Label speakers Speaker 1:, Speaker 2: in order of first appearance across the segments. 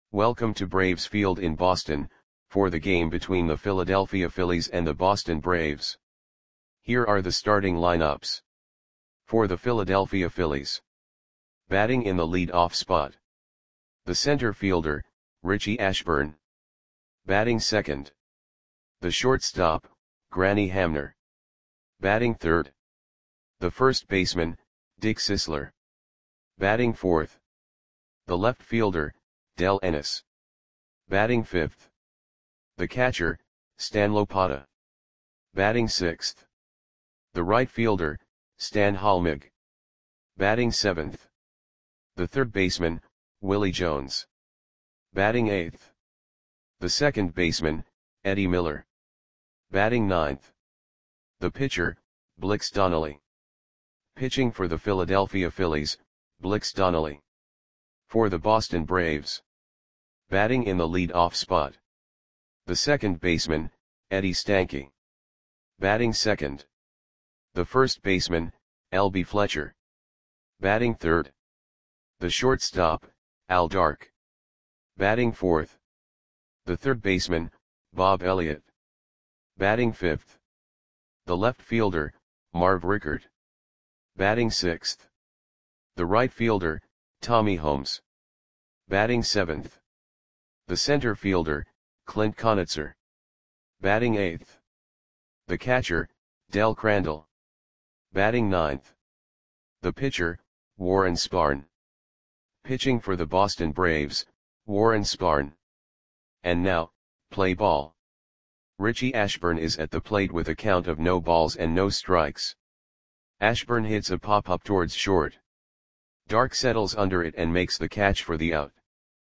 Speaker 1: Welcome to Braves Field in Boston, for the game between the Philadelphia Phillies and the Boston Braves. Here are the starting lineups. For the Philadelphia Phillies. Batting in the lead-off spot. The center fielder, Richie Ashburn. Batting second. The shortstop, Granny Hamner. Batting third. The first baseman, Dick Sisler. Batting fourth. The left fielder, Del Ennis. Batting fifth. The catcher, Stan Lopata. Batting sixth. The right fielder, Stan Halmig. Batting seventh. The third baseman, Willie Jones. Batting eighth. The second baseman, Eddie Miller. Batting ninth. The pitcher, Blix Donnelly. Pitching for the Philadelphia Phillies, Blix Donnelly. For the Boston Braves. Batting in the lead-off spot. The second baseman, Eddie Stanky. Batting second. The first baseman, L.B. Fletcher. Batting third. The shortstop, Al Dark. Batting fourth. The third baseman, Bob Elliott. Batting fifth. The left fielder, Marv Rickard. Batting sixth. The right fielder, Tommy Holmes. Batting seventh. The center fielder, Clint Conitzer. Batting eighth. The catcher, Del Crandall. Batting ninth. The pitcher, Warren Spahn. Pitching for the Boston Braves, Warren Spahn. And now, play ball. Richie Ashburn is at the plate with a count of no balls and no strikes. Ashburn hits a pop-up towards short. Dark settles under it and makes the catch for the out.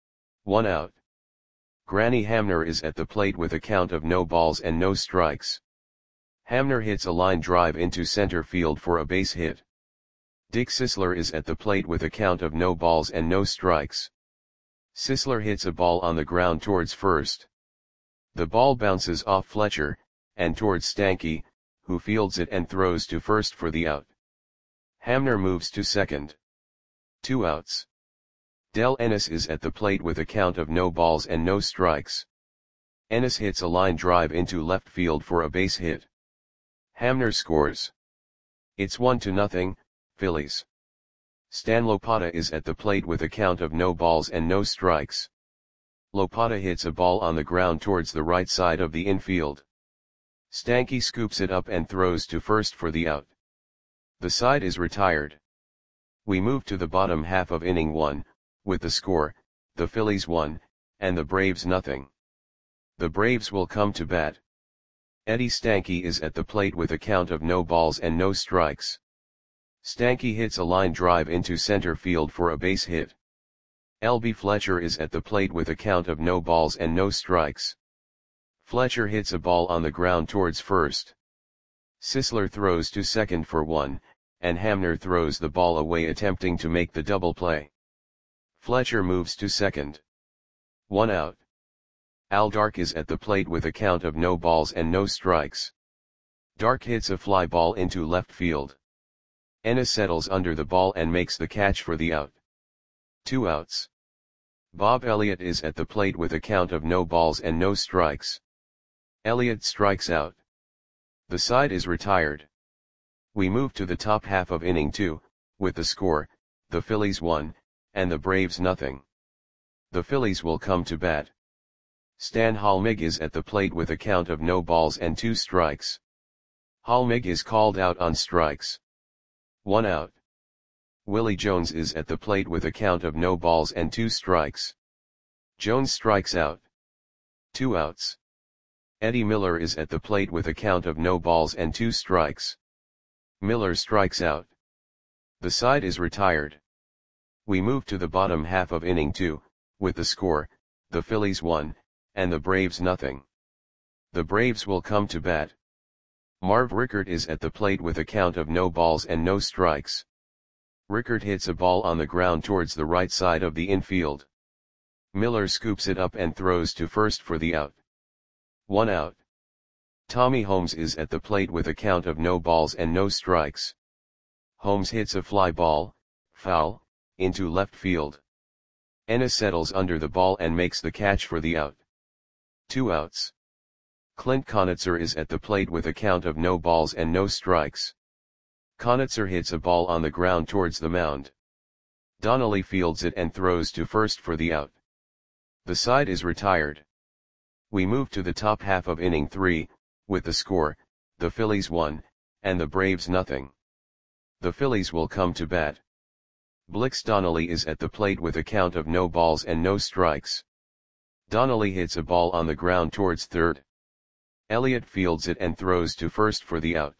Speaker 1: 1 out. Granny Hamner is at the plate with a count of no balls and no strikes. Hamner hits a line drive into center field for a base hit. Dick Sisler is at the plate with a count of no balls and no strikes. Sisler hits a ball on the ground towards first. The ball bounces off Fletcher, and towards Stanky, who fields it and throws to first for the out. Hamner moves to second. 2 outs. Del Ennis is at the plate with a count of no balls and no strikes. Ennis hits a line drive into left field for a base hit. Hamner scores. It's 1-0, Phillies. Stan Lopata is at the plate with a count of no balls and no strikes. Lopata hits a ball on the ground towards the right side of the infield. Stanky scoops it up and throws to first for the out. The side is retired. We move to the bottom half of inning 1, with the score, the Phillies 1, and the Braves 0. The Braves will come to bat. Eddie Stanky is at the plate with a count of no balls and no strikes. Stanky hits a line drive into center field for a base hit. L.B. Fletcher is at the plate with a count of no balls and no strikes. Fletcher hits a ball on the ground towards first. Sisler throws to second for 1, and Hamner throws the ball away attempting to make the double play. Fletcher moves to second. 1 out. Al Dark is at the plate with a count of no balls and no strikes. Dark hits a fly ball into left field. Ennis settles under the ball and makes the catch for the out. 2 outs. Bob Elliott is at the plate with a count of no balls and no strikes. Elliott strikes out. The side is retired. We move to the top half of inning 2, with the score, the Phillies 1, and the Braves 0. The Phillies will come to bat. Stan Halmig is at the plate with a count of no balls and 2 strikes. Halmig is called out on strikes. 1 out. Willie Jones is at the plate with a count of no balls and 2 strikes. Jones strikes out. 2 outs. Eddie Miller is at the plate with a count of no balls and 2 strikes. Miller strikes out. The side is retired. We move to the bottom half of inning 2, with the score, the Phillies 1, and the Braves 0. The Braves will come to bat. Marv Rickard is at the plate with a count of no balls and no strikes. Rickard hits a ball on the ground towards the right side of the infield. Miller scoops it up and throws to first for the out. 1 out. Tommy Holmes is at the plate with a count of no balls and no strikes. Holmes hits a fly ball, foul, into left field. Ennis settles under the ball and makes the catch for the out. 2 outs. Clint Conitzer is at the plate with a count of no balls and no strikes. Conitzer hits a ball on the ground towards the mound. Donnelly fields it and throws to first for the out. The side is retired. We move to the top half of inning 3, with the score, the Phillies 1, and the Braves nothing. The Phillies will come to bat. Blix Donnelly is at the plate with a count of no balls and no strikes. Donnelly hits a ball on the ground towards third. Elliott fields it and throws to first for the out.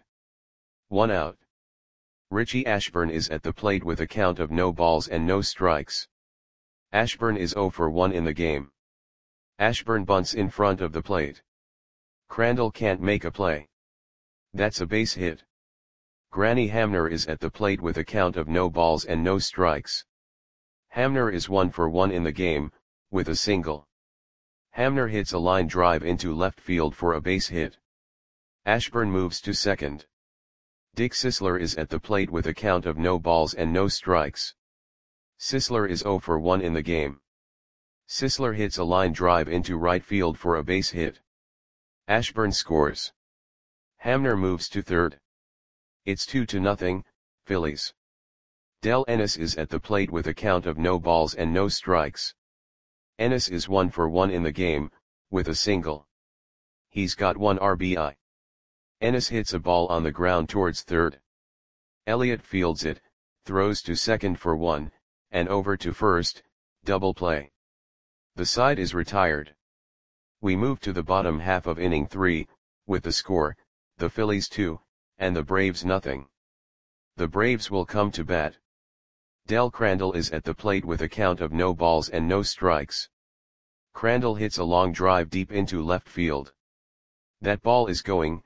Speaker 1: 1 out. Richie Ashburn is at the plate with a count of no balls and no strikes. Ashburn is 0 for 1 in the game. Ashburn bunts in front of the plate. Crandall can't make a play. That's a base hit. Granny Hamner is at the plate with a count of no balls and no strikes. Hamner is 1 for 1 in the game, with a single. Hamner hits a line drive into left field for a base hit. Ashburn moves to second. Dick Sisler is at the plate with a count of no balls and no strikes. Sisler is 0 for 1 in the game. Sisler hits a line drive into right field for a base hit. Ashburn scores. Hamner moves to third. It's 2-0, Phillies. Del Ennis is at the plate with a count of no balls and no strikes. Ennis is 1 for 1 in the game, with a single. He's got 1 RBI. Ennis hits a ball on the ground towards third. Elliott fields it, throws to second for 1, and over to first, double play. The side is retired. We move to the bottom half of inning 3, with the score, the Phillies 2, and the Braves nothing. The Braves will come to bat. Del Crandall is at the plate with a count of no balls and no strikes. Crandall hits a long drive deep into left field. That ball is gone.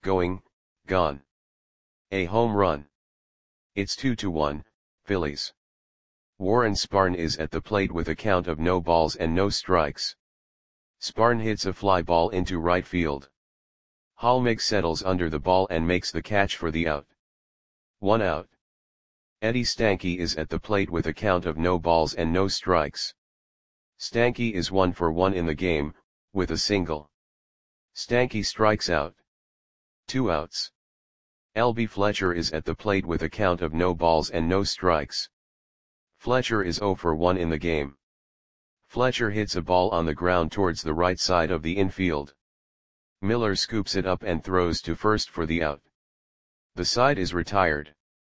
Speaker 1: A home run. It's 2-1, Phillies. Warren Spahn is at the plate with a count of no balls and no strikes. Spahn hits a fly ball into right field. Hallmig settles under the ball and makes the catch for the out. 1 out. Eddie Stanky is at the plate with a count of no balls and no strikes. Stanky is 1 for 1 in the game, with a single. Stanky strikes out. 2 outs. L.B. Fletcher is at the plate with a count of no balls and no strikes. Fletcher is 0 for 1 in the game. Fletcher hits a ball on the ground towards the right side of the infield. Miller scoops it up and throws to first for the out. The side is retired.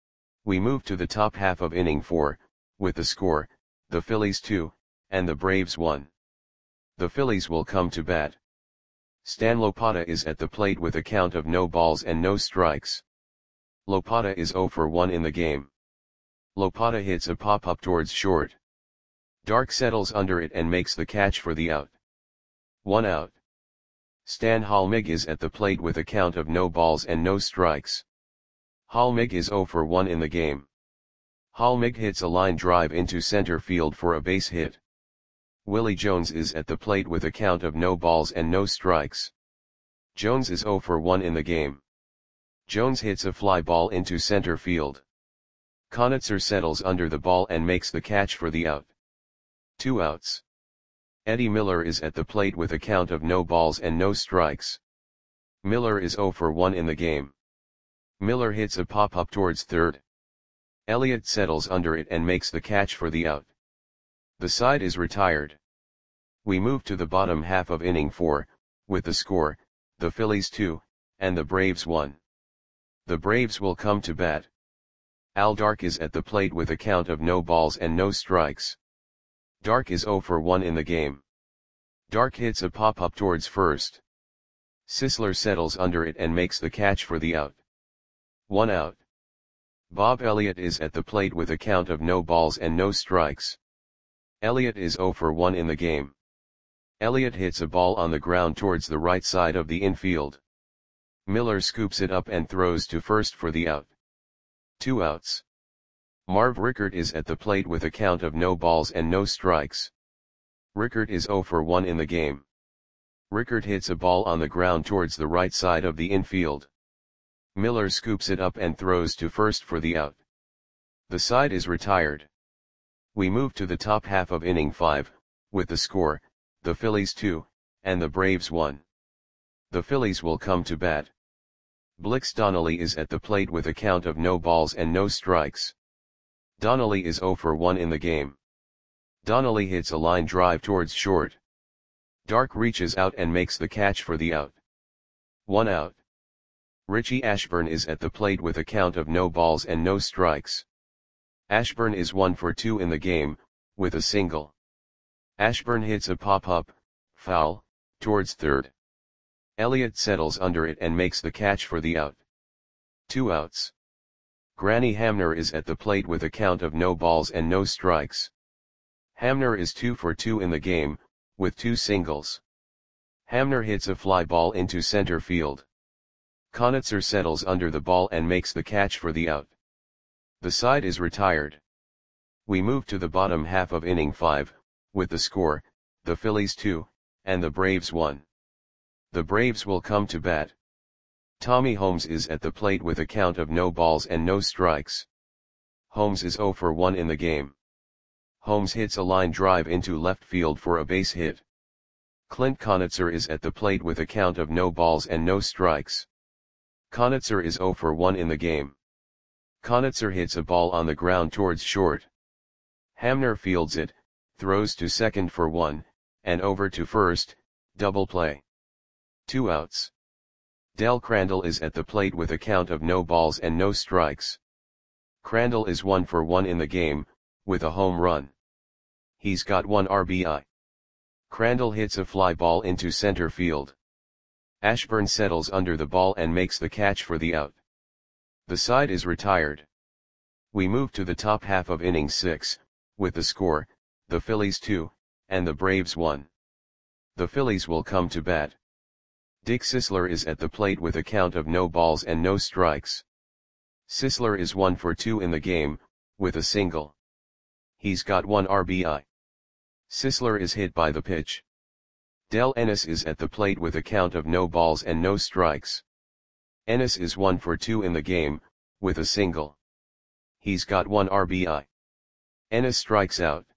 Speaker 1: We move to the top half of inning 4, with the score, the Phillies 2, and the Braves 1. The Phillies will come to bat. Stan Lopata is at the plate with a count of no balls and no strikes. Lopata is 0 for 1 in the game. Lopata hits a pop-up towards short. Dark settles under it and makes the catch for the out. 1 out. Stan Hallmig is at the plate with a count of no balls and no strikes. Hallmig is 0 for 1 in the game. Hallmig hits a line drive into center field for a base hit. Willie Jones is at the plate with a count of no balls and no strikes. Jones is 0 for 1 in the game. Jones hits a fly ball into center field. Conitzer settles under the ball and makes the catch for the out. 2 outs. Eddie Miller is at the plate with a count of no balls and no strikes. Miller is 0 for 1 in the game. Miller hits a pop-up towards third. Elliott settles under it and makes the catch for the out. The side is retired. We move to the bottom half of inning 4, with the score, the Phillies 2, and the Braves 1. The Braves will come to bat. Al Dark is at the plate with a count of no balls and no strikes. Dark is 0 for 1 in the game. Dark hits a pop-up towards first. Sisler settles under it and makes the catch for the out. 1 out. Bob Elliott is at the plate with a count of no balls and no strikes. Elliott is 0 for 1 in the game. Elliott hits a ball on the ground towards the right side of the infield. Miller scoops it up and throws to first for the out. 2 outs. Marv Rickert is at the plate with a count of no balls and no strikes. Rickert is 0 for 1 in the game. Rickert hits a ball on the ground towards the right side of the infield. Miller scoops it up and throws to first for the out. The side is retired. We move to the top half of inning 5, with the score, the Phillies 2, and the Braves 1. The Phillies will come to bat. Blix Donnelly is at the plate with a count of no balls and no strikes. Donnelly is 0 for 1 in the game. Donnelly hits a line drive towards short. Dark reaches out and makes the catch for the out. 1 out. Richie Ashburn is at the plate with a count of no balls and no strikes. Ashburn is 1 for 2 in the game, with a single. Ashburn hits a pop-up, foul, towards third. Elliott settles under it and makes the catch for the out. 2 outs. Granny Hamner is at the plate with a count of no balls and no strikes. Hamner is 2 for 2 in the game, with 2 singles. Hamner hits a fly ball into center field. Konitzer settles under the ball and makes the catch for the out. The side is retired. We move to the bottom half of inning 5, with the score, the Phillies 2, and the Braves 1. The Braves will come to bat. Tommy Holmes is at the plate with a count of no balls and no strikes. Holmes is 0 for 1 in the game. Holmes hits a line drive into left field for a base hit. Clint Konitzer is at the plate with a count of no balls and no strikes. Konitzer is 0 for 1 in the game. Konitzer hits a ball on the ground towards short. Hamner fields it, throws to second for 1, and over to first, double play. 2 outs. Del Crandall is at the plate with a count of no balls and no strikes. Crandall is 1 for 1 in the game, with a home run. He's got 1 RBI. Crandall hits a fly ball into center field. Ashburn settles under the ball and makes the catch for the out. The side is retired. We move to the top half of inning 6, with the score, the Phillies 2, and the Braves 1. The Phillies will come to bat. Dick Sisler is at the plate with a count of no balls and no strikes. Sisler is 1 for 2 in the game, with a single. He's got 1 RBI. Sisler is hit by the pitch. Del Ennis is at the plate with a count of no balls and no strikes. Ennis is 1 for 2 in the game, with a single. He's got 1 RBI. Ennis strikes out.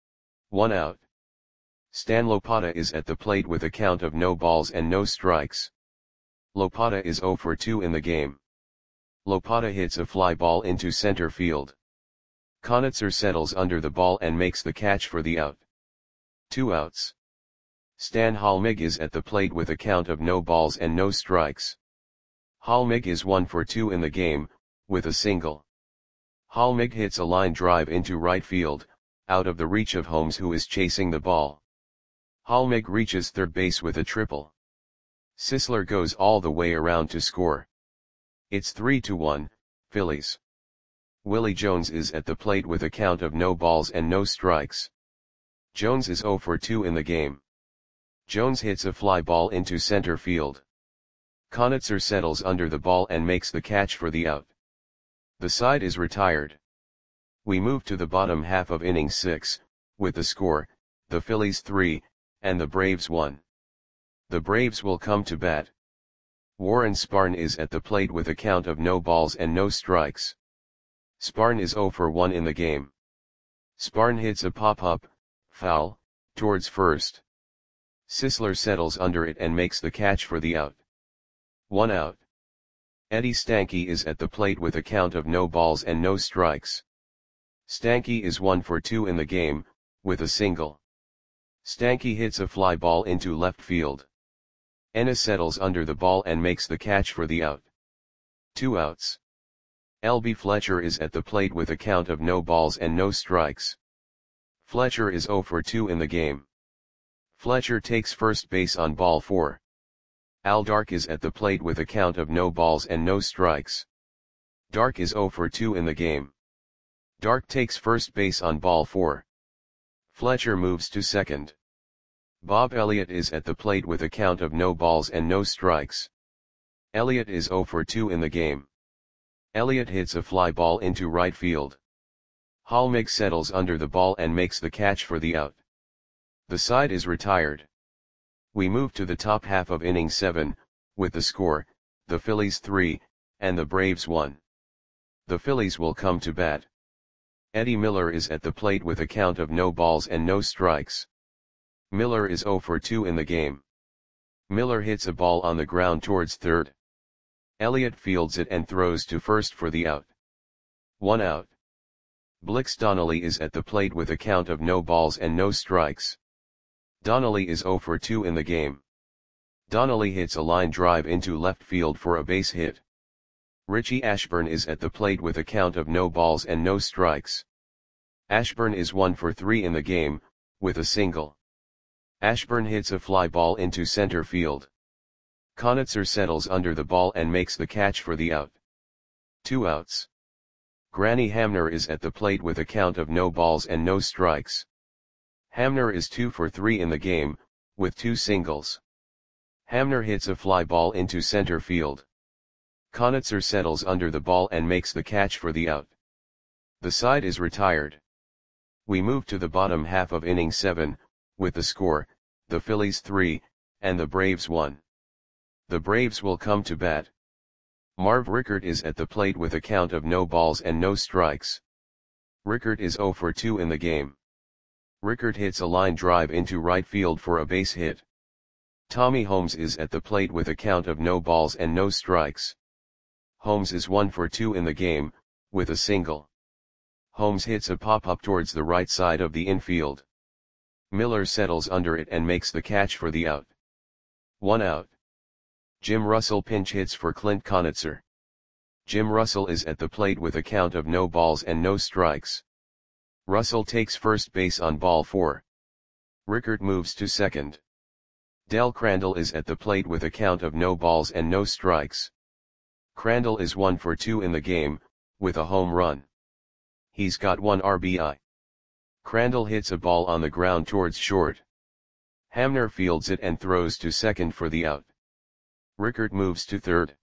Speaker 1: 1 out. Stan Lopata is at the plate with a count of no balls and no strikes. Lopata is 0 for 2 in the game. Lopata hits a fly ball into center field. Konitzer settles under the ball and makes the catch for the out. 2 outs. Stan Halmig is at the plate with a count of no balls and no strikes. Halmig is 1 for 2 in the game, with a single. Halmig hits a line drive into right field, out of the reach of Holmes, who is chasing the ball. Halmig reaches third base with a triple. Sisler goes all the way around to score. It's 3-1, Phillies. Willie Jones is at the plate with a count of no balls and no strikes. Jones is 0 for 2 in the game. Jones hits a fly ball into center field. Konitzer settles under the ball and makes the catch for the out. The side is retired. We move to the bottom half of inning 6, with the score, the Phillies 3, and the Braves 1. The Braves will come to bat. Warren Spahn is at the plate with a count of no balls and no strikes. Spahn is 0 for 1 in the game. Spahn hits a pop-up, foul, towards first. Sisler settles under it and makes the catch for the out. 1 out. Eddie Stanky is at the plate with a count of no balls and no strikes. Stanky is 1 for 2 in the game, with a single. Stanky hits a fly ball into left field. Ennis settles under the ball and makes the catch for the out. 2 outs. L.B. Fletcher is at the plate with a count of no balls and no strikes. Fletcher is 0 for 2 in the game. Fletcher takes first base on ball 4. Al Dark is at the plate with a count of no balls and no strikes. Dark is 0 for 2 in the game. Dark takes first base on ball 4. Fletcher moves to second. Bob Elliott is at the plate with a count of no balls and no strikes. Elliott is 0 for 2 in the game. Elliott hits a fly ball into right field. Halmig settles under the ball and makes the catch for the out. The side is retired. We move to the top half of inning 7, with the score, the Phillies 3, and the Braves 1. The Phillies will come to bat. Eddie Miller is at the plate with a count of no balls and no strikes. Miller is 0 for 2 in the game. Miller hits a ball on the ground towards third. Elliott fields it and throws to first for the out. 1 out. Blix Donnelly is at the plate with a count of no balls and no strikes. Donnelly is 0 for 2 in the game. Donnelly hits a line drive into left field for a base hit. Richie Ashburn is at the plate with a count of no balls and no strikes. Ashburn is 1 for 3 in the game, with a single. Ashburn hits a fly ball into center field. Conitzer settles under the ball and makes the catch for the out. 2 outs. Granny Hamner is at the plate with a count of no balls and no strikes. Hamner is 2 for 3 in the game, with 2 singles. Hamner hits a fly ball into center field. Conitzer settles under the ball and makes the catch for the out. The side is retired. We move to the bottom half of inning 7, with the score, the Phillies 3, and the Braves 1. The Braves will come to bat. Marv Rickert is at the plate with a count of no balls and no strikes. Rickert is 0 for 2 in the game. Rickert hits a line drive into right field for a base hit. Tommy Holmes is at the plate with a count of no balls and no strikes. Holmes is 1 for 2 in the game, with a single. Holmes hits a pop-up towards the right side of the infield. Miller settles under it and makes the catch for the out. 1 out. Jim Russell pinch hits for Clint Conitzer. Jim Russell is at the plate with a count of no balls and no strikes. Russell takes first base on ball 4. Rickert moves to second. Del Crandall is at the plate with a count of no balls and no strikes. Crandall is 1 for 2 in the game, with a home run. He's got 1 RBI. Crandall hits a ball on the ground towards short. Hamner fields it and throws to second for the out. Rickert moves to third.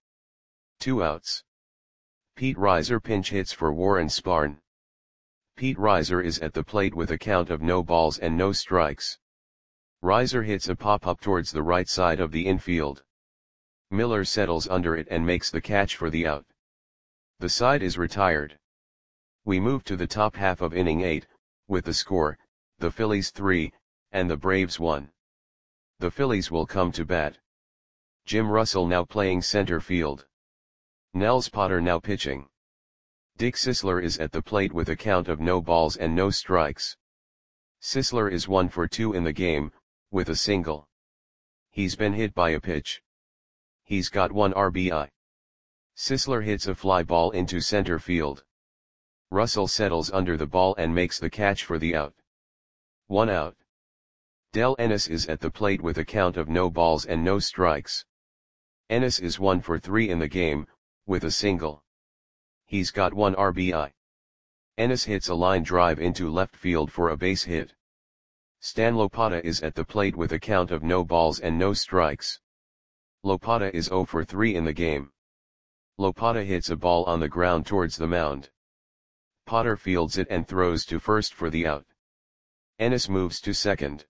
Speaker 1: 2 outs. Pete Reiser pinch hits for Warren Spahn. Pete Reiser is at the plate with a count of no balls and no strikes. Reiser hits a pop-up towards the right side of the infield. Miller settles under it and makes the catch for the out. The side is retired. We move to the top half of inning 8, with the score, the Phillies 3, and the Braves 1. The Phillies will come to bat. Jim Russell now playing center field. Nels Potter now pitching. Dick Sisler is at the plate with a count of no balls and no strikes. Sisler is 1 for 2 in the game, with a single. He's been hit by a pitch. He's got 1 RBI. Sisler hits a fly ball into center field. Russell settles under the ball and makes the catch for the out. 1 out. Del Ennis is at the plate with a count of no balls and no strikes. Ennis is 1 for 3 in the game, with a single. He's got 1 RBI. Ennis hits a line drive into left field for a base hit. Stan Lopata is at the plate with a count of no balls and no strikes. Lopata is 0 for 3 in the game. Lopata hits a ball on the ground towards the mound. Potter fields it and throws to first for the out. Ennis moves to second.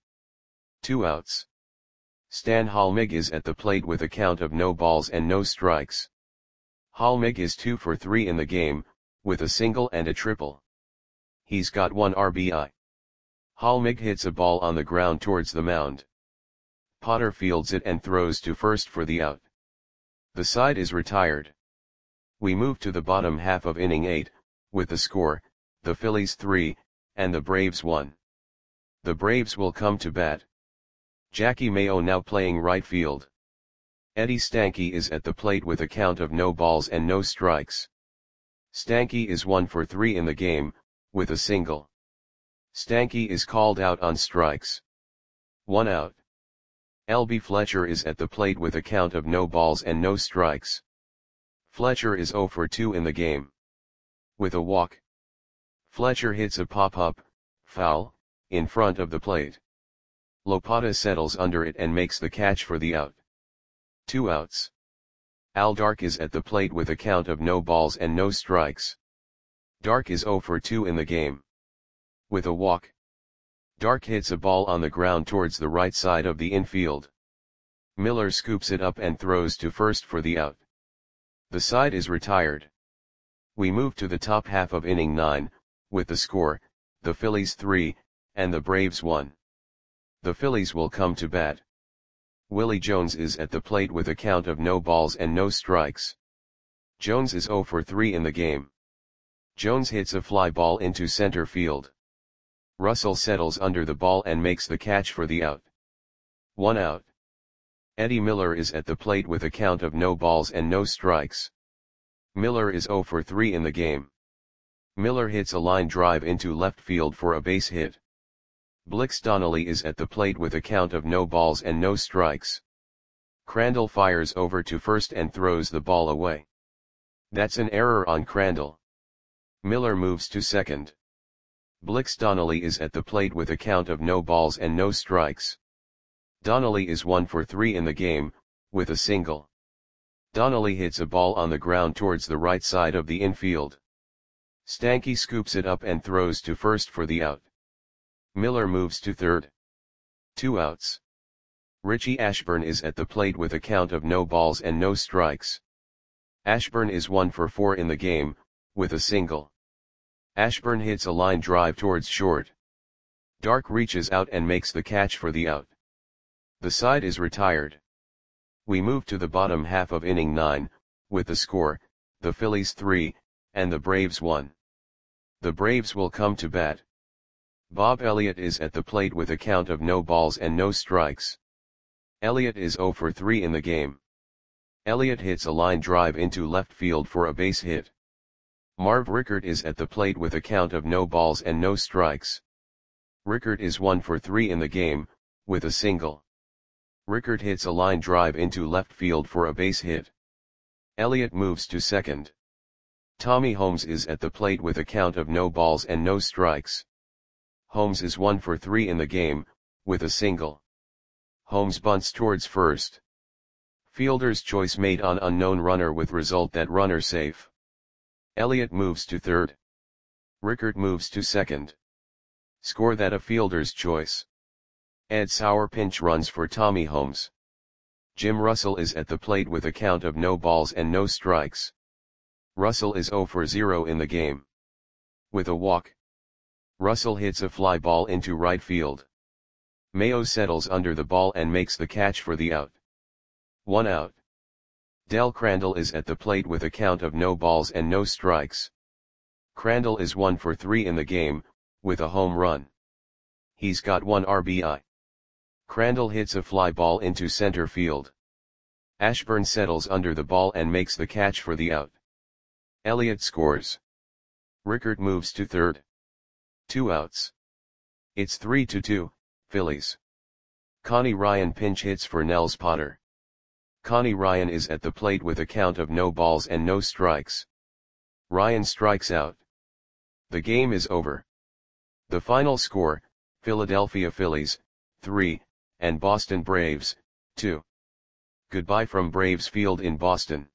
Speaker 1: 2 outs. Stan Halmig is at the plate with a count of no balls and no strikes. Halmig is 2 for 3 in the game, with a single and a triple. He's got 1 RBI. Halmig hits a ball on the ground towards the mound. Potter fields it and throws to first for the out. The side is retired. We move to the bottom half of inning 8, with the score, the Phillies 3, and the Braves 1. The Braves will come to bat. Jackie Mayo now playing right field. Eddie Stanky is at the plate with a count of no balls and no strikes. Stanky is 1 for 3 in the game, with a single. Stanky is called out on strikes. 1 out. L.B. Fletcher is at the plate with a count of no balls and no strikes. Fletcher is 0 for 2 in the game. With a walk. Fletcher hits a pop-up, foul, in front of the plate. Lopata settles under it and makes the catch for the out. 2 outs. Al Dark is at the plate with a count of no balls and no strikes. Dark is 0 for 2 in the game. With a walk. Dark hits a ball on the ground towards the right side of the infield. Miller scoops it up and throws to first for the out. The side is retired. We move to the top half of inning 9, with the score, the Phillies 3, and the Braves 1. The Phillies will come to bat. Willie Jones is at the plate with a count of no balls and no strikes. Jones is 0 for 3 in the game. Jones hits a fly ball into center field. Russell settles under the ball and makes the catch for the out. 1 out. Eddie Miller is at the plate with a count of no balls and no strikes. Miller is 0 for 3 in the game. Miller hits a line drive into left field for a base hit. Blix Donnelly is at the plate with a count of no balls and no strikes. Crandall fires over to first and throws the ball away. That's an error on Crandall. Miller moves to second. Blix Donnelly is at the plate with a count of no balls and no strikes. Donnelly is 1 for 3 in the game, with a single. Donnelly hits a ball on the ground towards the right side of the infield. Stanky scoops it up and throws to first for the out. Miller moves to third. 2 outs. Richie Ashburn is at the plate with a count of no balls and no strikes. Ashburn is 1 for 4 in the game, with a single. Ashburn hits a line drive towards short. Dark reaches out and makes the catch for the out. The side is retired. We move to the bottom half of inning 9, with the score, the Phillies 3, and the Braves 1. The Braves will come to bat. Bob Elliott is at the plate with a count of no balls and no strikes. Elliott is 0 for 3 in the game. Elliott hits a line drive into left field for a base hit. Marv Rickert is at the plate with a count of no balls and no strikes. Rickert is 1 for 3 in the game, with a single. Rickert hits a line drive into left field for a base hit. Elliott moves to second. Tommy Holmes is at the plate with a count of no balls and no strikes. Holmes is 1 for 3 in the game, with a single. Holmes bunts towards first. Fielder's choice made on unknown runner with result that runner safe. Elliott moves to third. Rickert moves to second. Score that a fielder's choice. Ed Sauer pinch runs for Tommy Holmes. Jim Russell is at the plate with a count of no balls and no strikes. Russell is 0 for 0 in the game. With a walk. Russell hits a fly ball into right field. Mayo settles under the ball and makes the catch for the out. 1 out. Del Crandall is at the plate with a count of no balls and no strikes. Crandall is 1 for 3 in the game, with a home run. He's got 1 RBI. Crandall hits a fly ball into center field. Ashburn settles under the ball and makes the catch for the out. Elliott scores. Rickert moves to third. 2 outs. It's 3-2, Phillies. Connie Ryan pinch hits for Nels Potter. Connie Ryan is at the plate with a count of no balls and no strikes. Ryan strikes out. The game is over. The final score, Philadelphia Phillies, 3, and Boston Braves, 2. Goodbye from Braves Field in Boston.